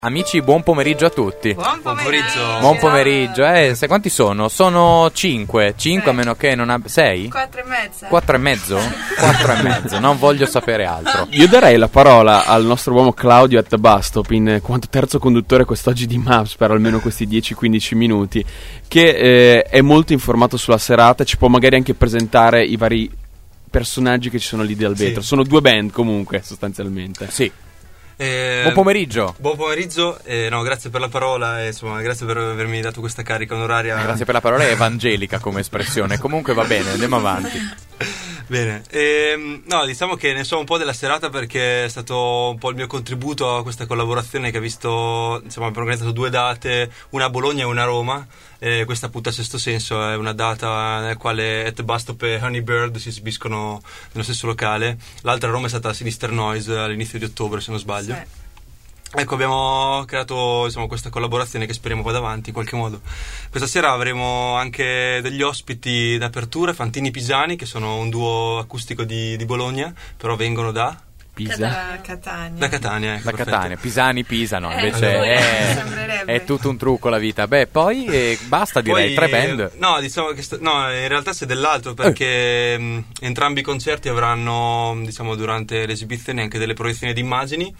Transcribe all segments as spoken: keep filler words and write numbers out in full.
Amici, buon pomeriggio a tutti. Buon pomeriggio. Buon pomeriggio. Eh, se quanti sono? Sono cinque. Cinque a meno che non abbia. Sei? Quattro e mezza. Quattro e mezzo? Quattro e mezzo. Non voglio sapere altro. Io darei la parola al nostro uomo Claudio at the bus stop in quanto terzo conduttore quest'oggi di Maps per almeno questi dieci quindici minuti, che eh, è molto informato sulla serata, ci può magari anche presentare i vari personaggi che ci sono lì del vetro. Sì. Sono due band comunque sostanzialmente. Sì. Eh, buon pomeriggio. Buon pomeriggio, eh, no, grazie per la parola e insomma grazie per avermi dato questa carica onoraria. Grazie per la parola, è evangelica come espressione. Comunque va bene, andiamo avanti. Bene, ehm, no, diciamo che ne so un po' della serata perché è stato un po' il mio contributo a questa collaborazione che ha visto, insomma, abbiamo organizzato due date, una a Bologna e una a Roma. Eh, questa appunto a Sesto Senso è una data nella quale At the Bus Stop e Honeybird si esibiscono nello stesso locale. L'altra a Roma è stata a Sinister Noise all'inizio di ottobre, se non sbaglio. Sì. Ecco, abbiamo creato insomma questa collaborazione che speriamo vada avanti in qualche modo. Questa sera avremo anche degli ospiti d'apertura, Fantini Pisani, che sono un duo acustico di, di Bologna, però vengono da... Pisa? Da Catania. Da Catania, ecco, da perfetto. Catania, Pisani, Pisa, no, invece eh, è, è tutto un trucco la vita. Beh, poi eh, basta, direi, poi, tre band. No, diciamo che sta, no, in realtà c'è dell'altro perché eh. mh, entrambi i concerti avranno, diciamo, durante l'esibizione anche delle proiezioni di immagini.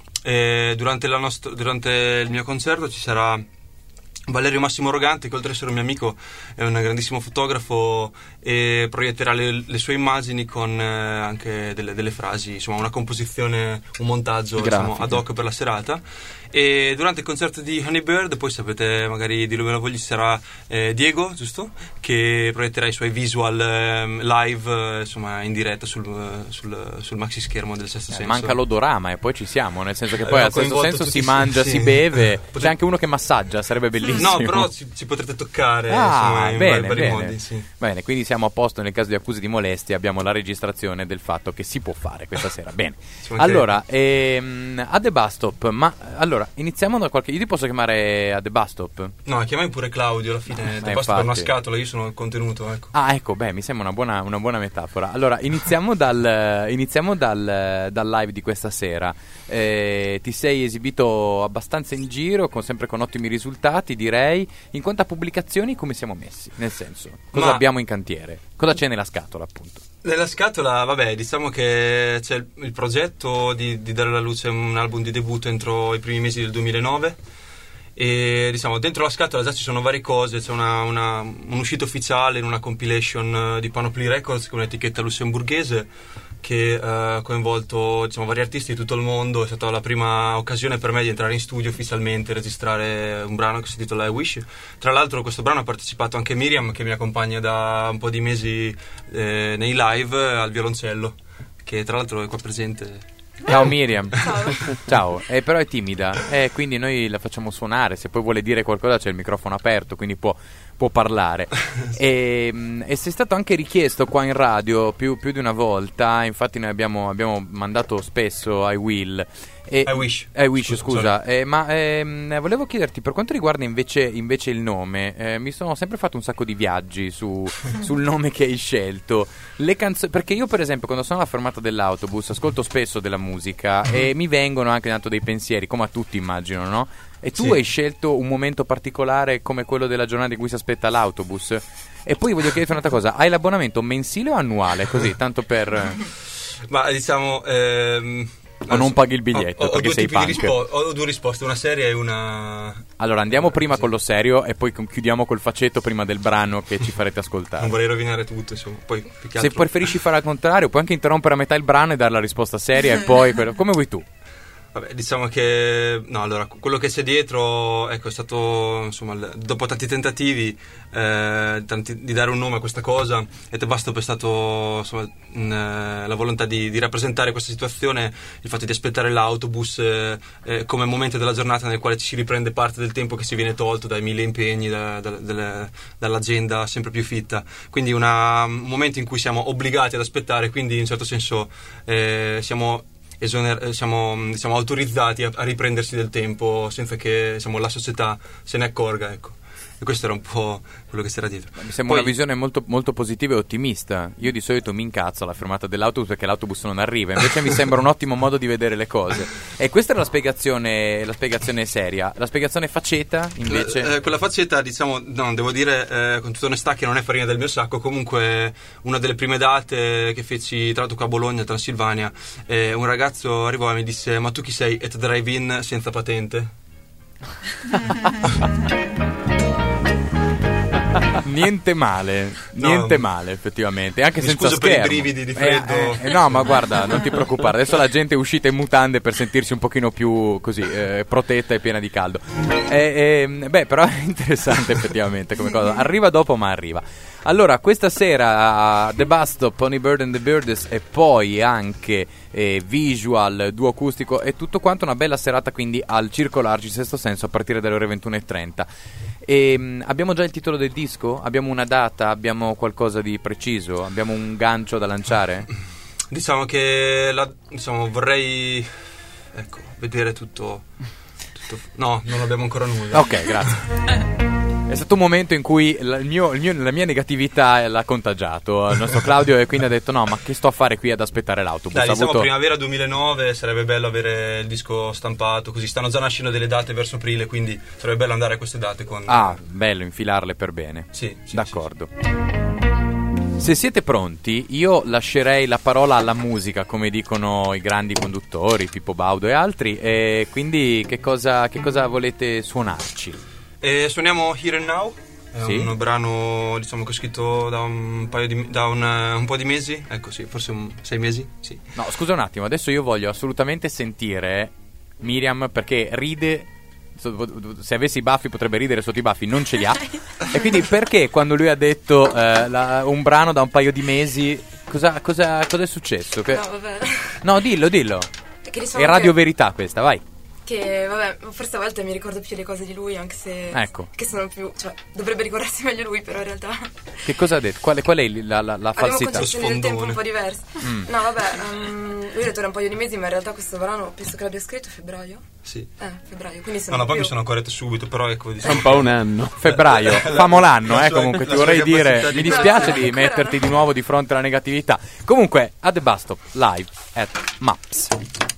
E durante, la nostra, durante il mio concerto ci sarà Valerio Massimo Rogante, che oltre ad essere un mio amico è un grandissimo fotografo e proietterà le, le sue immagini con eh, anche delle, delle frasi, insomma una composizione, un montaggio diciamo, ad hoc per la serata. E durante il concerto di Honeybird, poi sapete magari di dove voglio, ci sarà eh, Diego, giusto? Che proietterà i suoi visual eh, live eh, insomma in diretta sul, sul, sul maxi schermo del Sesto eh, Senso. Manca l'odorama e poi ci siamo, nel senso che poi eh, al Sesto Senso si mangia, sì. si beve, Potre... c'è anche uno che massaggia, sarebbe bellissimo. No, però ci, ci potrete toccare ah, insomma, in bene, vari, vari bene. modi. Sì. Bene, quindi siamo a posto nel caso di accuse di molestia, abbiamo la registrazione del fatto che si può fare questa sera. Bene, allora, ehm, a The Bus Stop, ma allora iniziamo da qualche... Io ti posso chiamare a The Bus Stop? No, chiamami pure Claudio alla fine, no, The Bus Stop è una scatola, io sono il contenuto, ecco. Ah, ecco, beh, mi sembra una buona, una buona metafora. Allora, iniziamo dal, iniziamo dal, dal live di questa sera. Eh, ti sei esibito abbastanza in giro, con, sempre con ottimi risultati, direi. In quanto a pubblicazioni, come siamo messi? Nel senso, cosa Ma... abbiamo in cantiere? Cosa c'è nella scatola, appunto? Nella scatola, vabbè, diciamo che c'è il, il progetto di, di dare alla luce un album di debutto entro i primi mesi del duemilanove e diciamo dentro la scatola già ci sono varie cose, c'è una, una, un'uscita ufficiale in una compilation di Panoply Records, che è un'etichetta lussemburghese che ha uh, coinvolto diciamo, vari artisti di tutto il mondo. È stata la prima occasione per me di entrare in studio ufficialmente e registrare un brano che si intitola I Wish. Tra l'altro questo brano ha partecipato anche Miriam, che mi accompagna da un po' di mesi eh, nei live al violoncello, che tra l'altro è qua presente. Ciao Miriam. Ciao. Ciao. Eh, però è timida, eh, quindi noi la facciamo suonare. Se poi vuole dire qualcosa c'è il microfono aperto, quindi può, può parlare. e, e sei stato anche richiesto qua in radio più, più di una volta. Infatti noi abbiamo, abbiamo mandato spesso I Will e, I Wish I Wish scusa, eh, ma ehm, volevo chiederti per quanto riguarda invece, invece il nome, eh, mi sono sempre fatto un sacco di viaggi su, sul nome che hai scelto. Le canzoni, perché io per esempio quando sono alla fermata dell'autobus ascolto spesso della musica e mi vengono anche tanto dei pensieri, come a tutti immagino, no? E tu sì. hai scelto un momento particolare come quello della giornata in cui si aspetta l'autobus. E poi voglio chiederti un'altra cosa, hai l'abbonamento mensile o annuale? Così, tanto per... Ma diciamo... Ehm... O non paghi il biglietto ho, ho, perché ho sei punk. Rispo- ho due risposte, una seria e una... Allora andiamo prima sì. con lo serio e poi chiudiamo col faceto prima del brano che ci farete ascoltare. Non vorrei rovinare tutto, insomma. Poi, più che altro... Se preferisci fare al contrario puoi anche interrompere a metà il brano e dare la risposta seria e poi come vuoi tu. Vabbè, diciamo che no, allora quello che c'è dietro, ecco, è stato insomma dopo tanti tentativi eh, tanti, di dare un nome a questa cosa, e The Bus Stop è stato insomma in, eh, la volontà di, di rappresentare questa situazione, il fatto di aspettare l'autobus eh, eh, come momento della giornata nel quale ci si riprende parte del tempo che si viene tolto dai mille impegni, da, da, delle, dall'agenda sempre più fitta, quindi una, un momento in cui siamo obbligati ad aspettare, quindi in un certo senso eh, siamo Esoner- siamo diciamo, autorizzati a, a riprendersi del tempo senza che diciamo, la società se ne accorga, ecco. e questo era un po' quello che c'era dietro. Mi sembra Poi, una visione molto, molto positiva e ottimista. Io di solito mi incazzo alla fermata dell'autobus perché l'autobus non arriva, invece mi sembra un ottimo modo di vedere le cose. E questa è la spiegazione, la spiegazione seria. La spiegazione faceta, invece... Eh, quella faccetta, diciamo, no, devo dire eh, con tutta onestà che non è farina del mio sacco. Comunque una delle prime date che feci, tra l'altro qua a Bologna, Transilvania, eh, un ragazzo arrivò e mi disse: ma tu chi sei? Et drive-in senza patente? Niente male, niente No. male effettivamente, anche Mi senza scuso per i schermo. brividi di Eh, freddo. eh, eh, no, ma guarda, non ti preoccupare, adesso la gente è uscita in mutande per sentirsi un pochino più così eh, protetta e piena di caldo. Eh, eh, beh, però è interessante effettivamente come cosa. Arriva dopo, ma arriva. Allora, questa sera uh, The Bus Stop, Pony Bird and the Birds e poi anche eh, visual, duo acustico e tutto quanto, una bella serata quindi al Circolo Arci Sesto Senso a partire dalle ore ventuno e trenta. E, mh, abbiamo già il titolo del disco? Abbiamo una data? Abbiamo qualcosa di preciso? Abbiamo un gancio da lanciare? Diciamo che la, diciamo, vorrei ecco, vedere tutto, tutto. No, non abbiamo ancora nulla. Ok, grazie. È stato un momento in cui la, il mio, il mio, la mia negatività l'ha contagiato il nostro Claudio e quindi ha detto no, ma che sto a fare qui ad aspettare l'autobus? Dai, Ha diciamo avuto... primavera duemilanove, sarebbe bello avere il disco stampato, così stanno già nascendo delle date verso aprile, quindi sarebbe bello andare a queste date con... Ah, bello, infilarle per bene. Sì, sì, d'accordo. Sì, sì. Se siete pronti, io lascerei la parola alla musica, come dicono i grandi conduttori, Pippo Baudo e altri, e quindi che cosa, che cosa volete suonarci? E suoniamo Here and Now, è Sì. un brano diciamo che ho scritto da un paio di da un, un po' di mesi, ecco sì, forse un, sei mesi, sì. No, scusa un attimo, adesso io voglio assolutamente sentire Miriam perché ride. Se avessi i baffi potrebbe ridere sotto i baffi, non ce li ha. E quindi perché quando lui ha detto eh, la, un brano da un paio di mesi, cosa, cosa, cosa è successo? Che... No, vabbè. No, dillo, dillo. Che diciamo È Radio che, Verità questa, vai. che, vabbè, forse a volte mi ricordo più le cose di lui, anche se... Ecco. Che sono più... Cioè, dovrebbe ricordarsi meglio lui, però in realtà... Che cosa ha detto? Qual è, qual è la, la, la Abbiamo falsità? concezioni del tempo un po' diverse. Mm. No, vabbè, um, lui ha detto era un paio di mesi, ma in realtà questo brano penso che l'abbia scritto a febbraio. Sì. Eh, febbraio, quindi No, sono no, poi più... mi sono corretto subito, però ecco, È diciamo un po' un anno. Febbraio, famo l'anno, eh, la sua- comunque la ti sua vorrei capacità dire, di- mi dispiace No, di ancora metterti no. di nuovo di fronte alla negatività. Comunque, a The Bus Stop, live at Maps.